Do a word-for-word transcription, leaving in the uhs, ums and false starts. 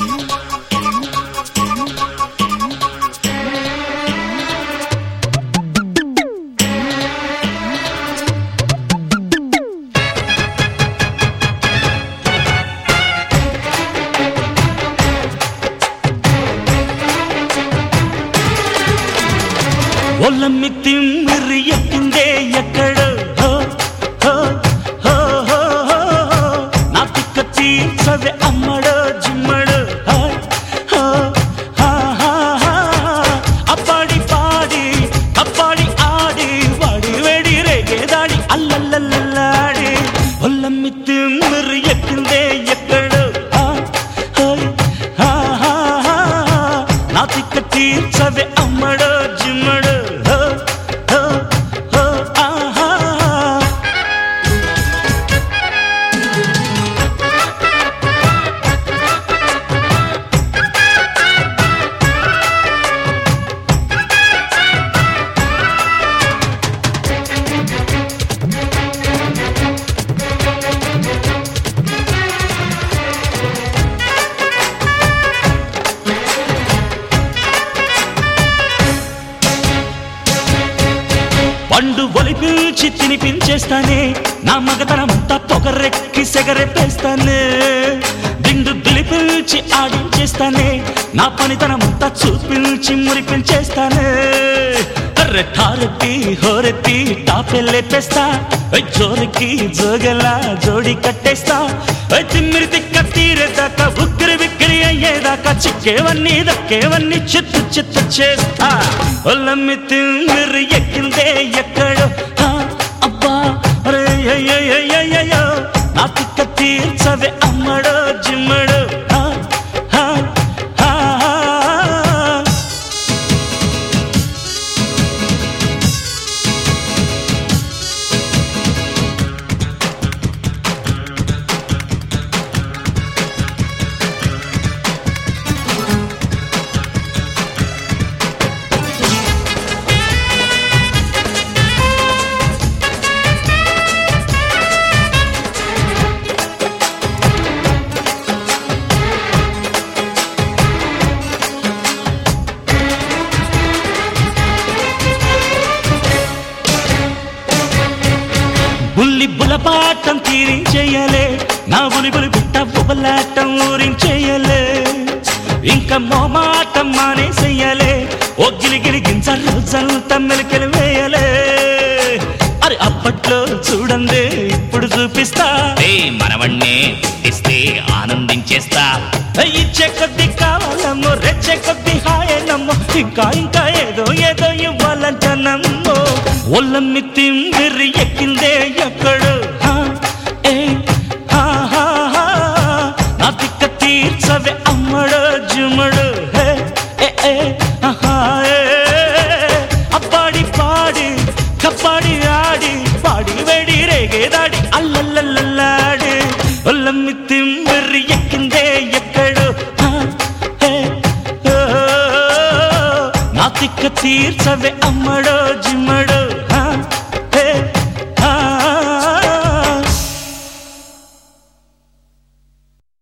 ఒళ్ళమ్మి తిమ్మిరి ఎక్కిందే ఎక్కడో నా తిక్క తీర్చవే అమ్మడో జిమ్మడో అప్పాడి పాడి అప్పాడి ఆడి వాడి వేడి రేగేదాడి అల్లల్లల్లాడి ఒళ్ళమ్మి తిమ్మిరి ఎక్కిందే ఎక్కడో నా తిక్క తీర్చవే అమ్మడో జిమ్మడో పండు ఒలిపించి తినిపించేస్తానే నా మగతనమంతా పొగరెక్కి సెగరెప్పేస్తానే దిండు దులిపించి ఆడించేస్తానే నా పనితనమంతా చూపించి మురిపించేస్తానే రెట్టారెత్తి హోరెత్తి టాపెళ్ళేపేస్తా జోరెక్కి జోగలా జోడి కట్టేస్తా తిమ్మిరి తిక్క తీరేదాకా ఉక్కిరి విక్కిరి అయ్యేదాకా చిక్కేవన్నీ దక్కేవన్నీ చిత్తు చిత్తు చేస్తా ఒళ్ళమ్మి తిమ్మిరి ఎక్కిందే ఎక్కడో అబ్బా అయ్యో నా తిక్క తీర్చవే అమ్మడో జిమ్మడో బుల్లి బులపాటం తీరించేయలే నా బులిబులి బిట్ట బుబలాటం ఊరించేయలే ఇంకా మోమాటం మానేసేయలే ఓ గిలిగిలి గింజ రోజంతా మెలికెలు వేయలే అరే అప్పట్లో చూడండి ఇప్పుడు చూపిస్తా మనవన్నే ఇస్తే ఆనందించేస్తా ఇచ్చే కొద్ది కావాలమ్మో రెచ్చే కొద్ది హాయనమ్మో ఇంకా ఇంకా ఏదో ఏదో ఇవ్వాలంటనమ్మో ఒళ్ళమ్మి తిమ్మిరి ఎక్కిందే ఎక్కడు నా తిక్క తీర్చవే అమ్మడో జుమడు అప్పాడి పాడి కప్పాడి ఆడి పాడి వేడి రేగేదాడి అల్లల్లల్లాడి ఒళ్ళమ్మి తిమ్మిరి ఎక్కిందే ఎక్కడు నా తిక్క తీర్చవే అమ్మడో జిమ్మడో